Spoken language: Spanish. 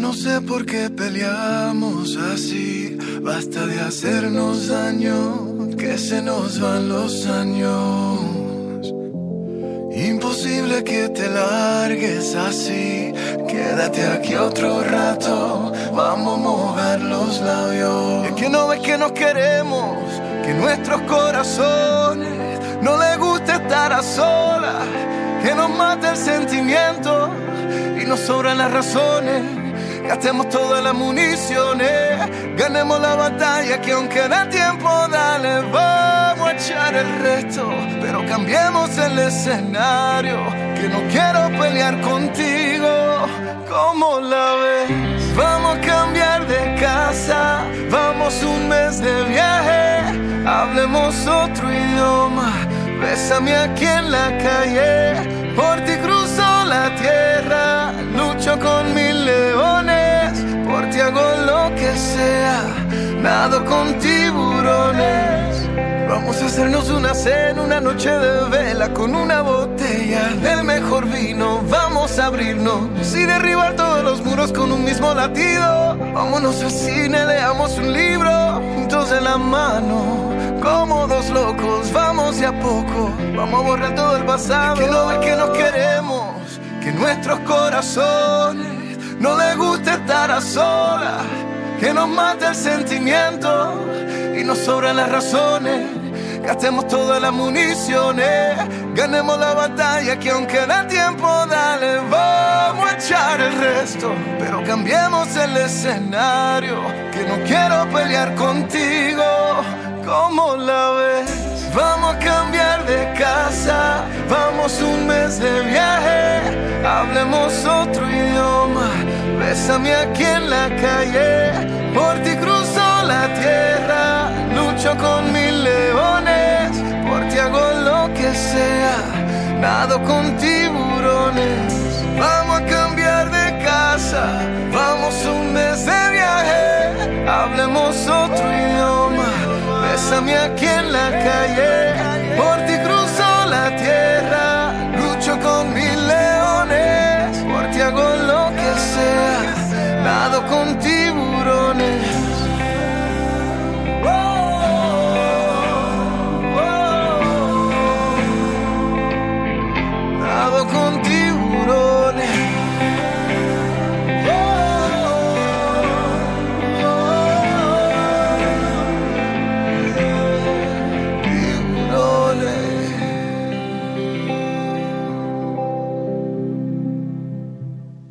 no sé por qué peleamos así. Basta de hacernos daño, que se nos van los años. Imposible que te largues así. Quédate aquí otro rato, vamos a mojar los labios. Es que no ves que nos queremos, que nuestros corazones no les gusta estar a solas, que nos mata el sentimiento y nos sobran las razones. Gastemos todas las municiones, ganemos la batalla que aunque da tiempo, dale, vamos a echar el resto. Pero cambiemos el escenario, que no quiero pelear contigo. ¿Cómo la ves? Vamos a cambiar de casa, vamos un mes de viaje, hablemos otro idioma, bésame aquí en la calle, por ti cruzo la tierra, lucho con mil leones, por ti hago lo que sea, nado con tiburones. Vamos a hacernos una cena, una noche de vela con una botella del mejor vino. Vamos a abrirnos y derribar todos los muros con un mismo latido. Vámonos al cine, leamos un libro juntos de la mano, como dos locos. Vamos de a poco, vamos a borrar todo el pasado. Es que no ves que nos queremos, que nuestros corazones no les gusta estar a solas, que nos mata el sentimiento y nos sobran las razones. Gastemos todas las municiones, ganemos la batalla que aunque da tiempo, dale, vamos a echar el resto. Pero cambiemos el escenario, que no quiero pelear contigo. ¿Cómo la ves? Vamos a cambiar de casa, vamos un mes de viaje, hablemos otro idioma, bésame aquí en la calle, por ti cruzo la tierra, lucho con mil leones, por ti hago lo que sea, nado con tiburones. Vamos a cambiar de casa, vamos un mes de viaje, hablemos otro idioma, bésame aquí en la calle, por ti cruzo la tierra, lucho con mil leones, por ti hago lo que sea, nado contigo.